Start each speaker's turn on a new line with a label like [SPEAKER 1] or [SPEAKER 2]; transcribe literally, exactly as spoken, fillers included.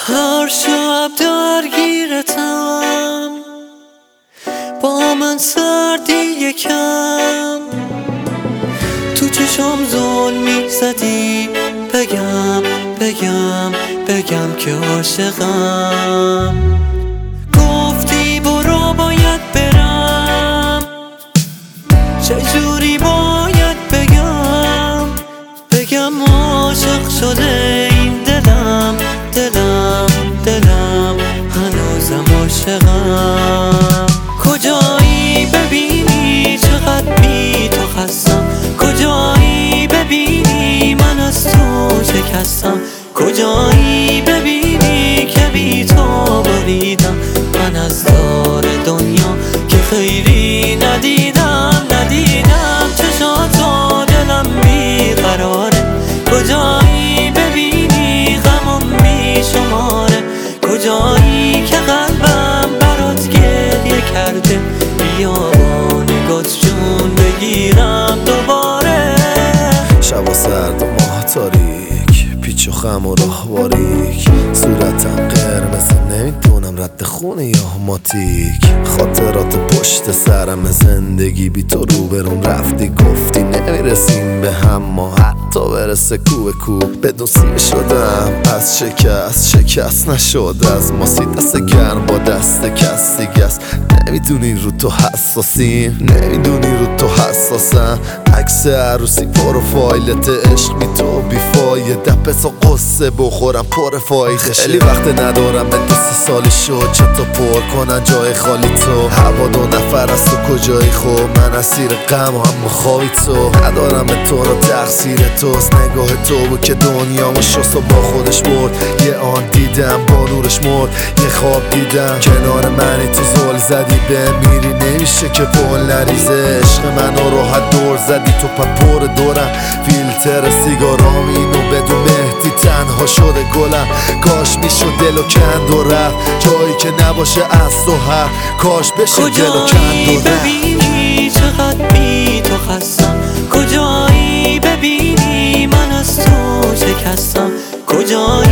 [SPEAKER 1] هر شب درگیرتم، با من سردی یکم، تو چشم زل میزدی، بگم بگم بگم که عاشقم. گفتی برو باید برم، چجوری باید بگم بگم عاشق شده این دلم دلم دلم هنوزم عاشقم. کجایی ببینی چقدر بی تو خستم، کجایی ببینی من از تو شکستم، کجایی ببینی که بی تو بریدم، من از دار دنیا که خیری ندیدم ندیدم. چشاتو دلم بیقراره، کجایی ببینی غمم میشماره، کجایی که قلبم برات گریه کرده، بیا با نگات جون بگیرم دوباره.
[SPEAKER 2] شبا سرد و ماه تاریک، پیچ و خم و راه باریک، صورتم قرمز نمیدونم رد خونه یا ماتیک. خاطرات پشت سرم زندگی بی تو روبرون رفتی، گفتی نمیرسیم به هم ما حتی برسه کو به کو. بدون سیر شدم از شکست، شکست نشد از ما سی دست گرم با دست کس دیگه است. نمیدونی رو تو حساسیم، نمیدونی رو تو حساسم. عکس عروسی پروفایلت عشق بی تو بیفایده، پس و قصه بخورم پر فایخشه. خیلی وقت ندارم به دو سه سالی شد چطور پر کنن جای خالی تو. هوا دو نفر از تو کجایی خوب، من اسیر غم و هم خوابی تو. ندارم به تو رو تقصیر توست، نگاه تو بود که دنیامو شست و با خودش برد. یه آن دیدم با نورش مرد، یه خواب دیدم کنار منی تو زل زدی به میری، نمیشه که پل نریزه. عشق منو راحت دور زدی تو پپور دورم، فیلتر سیگارام اینو بدون مهدی تنها شده گلم. کاش میشد دلو کند و رفت جایی که نباشه از تو هر، کاش بشه دلو کند و رفت.
[SPEAKER 1] ببینی چقدر بی تو خستم، کجایی ببینی من از تو شکستم، کجایی